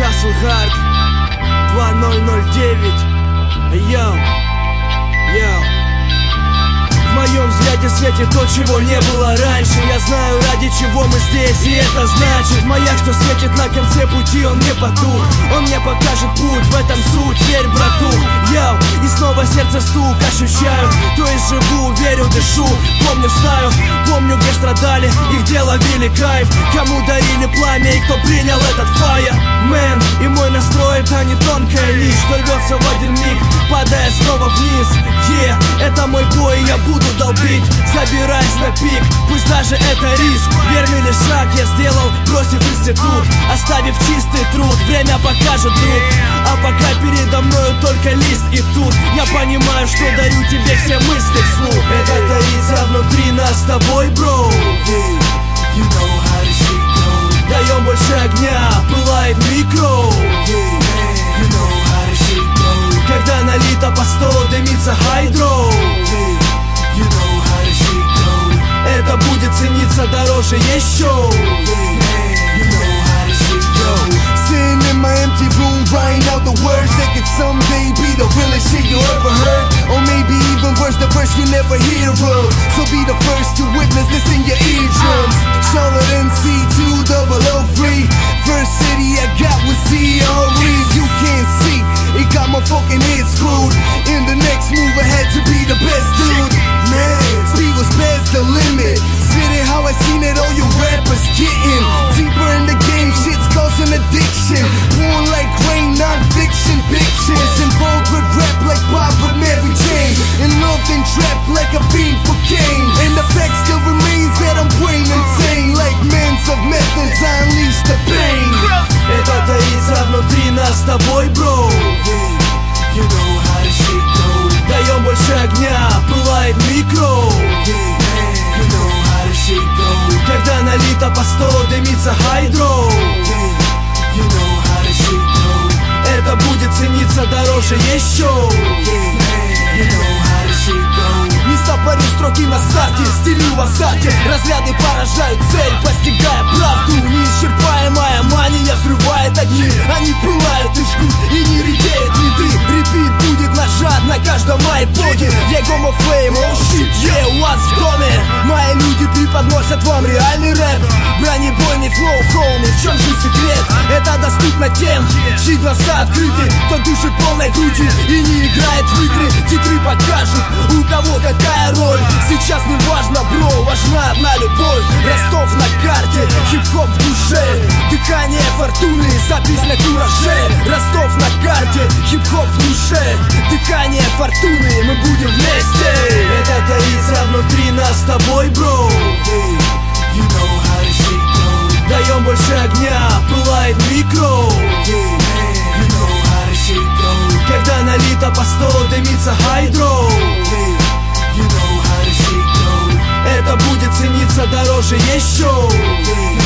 Castle Hard 2009. Йоу, йоу. В моем взгляде светит то, чего не было раньше. Я знаю, ради чего мы здесь, и это значит маяк, что светит на конце пути, он не потух. Он мне покажет путь, в этом суть, верь, брату. Йоу, и снова сердце стук ощущаю. То есть живу, верю, дышу, помню стаю. Помню, где страдали и где ловили кайф. Кому дарили пламя и кто принял этот фаер. Мэн, и мой настрой это не тонкая нить, что рвется в один миг, падая снова вниз. Это мой бой, я буду долбить, забираясь на пик, пусть даже это риск. Верный лишь шаг я сделал, бросив институт, оставив чистый труд, время покажет друг. А пока передо мною только лист, и тут я понимаю, что дарю тебе все мысли вслух. Это таится внутри нас с тобой, бро. Даем больше огня, пылает микро. Когда налито по 100, дымится хайдро. Это будет цениться дороже еще. Sitting in my empty room, writing out the words that could someday be the realest shit you ever heard. Or maybe even worse, the verse you never hear of. So be the first to witness this in your eardrums. Charlotte NC 2003, first city I got was CRE. You can't see, it got my fucking head screwed. In the next move I had to be the best dude. Man, speed was past the limit. Spitting how I seen it, all you rappers getting deeper in the game, shit's causing addiction. Born like rain, non-fiction pictures. Involved with rap like Bob with Mary Jane. And loved and trapped like a fiend for Kane. And the fact still remains that I'm brain insane. Like men's of methods, I unleash the pain. Это таится внутри нас с тобой, бро. You know how this shit goes. Даем больше огня, пылает микро. You know how this shit goes. Когда налито по 100, дымится хайдро. You know how this shit goes. Это будет цениться дороже еще. You know how this shit goes. Не стопори строки на старте, стилю в осадке. Разряды поражают цель, постигая правду. Неисчерпаемая мания взрывает огни. Они пылают и жгут, и не редеют ряды. Репит будет нажат на каждом айподе. Я гомо флейм, оу щит, у вас в доме. Мои люди преподносят вам реальный рэп. Бронебойный флоу, хоуми, в чем же секрет? Это доступно тем, чьи глаза открыты, кто дышит полной грудью и не играет в игры. Титры покажут, у кого какая роль. Сейчас не важно, бро, важна одна любовь. Ростов на карте, хип-хоп в душе. Дыхание фортуны, запись на кураже. Ростов на карте, хип-хоп в душе. Дыхание фортуны, мы будем вместе. Это таится внутри нас с тобой, бро. You know how this shit goes. Даем больше огня, пылает микро. You know how this shit goes. Когда налито по 100, дымится хайдро. You know how this shit goes. Это будет цениться дороже еще.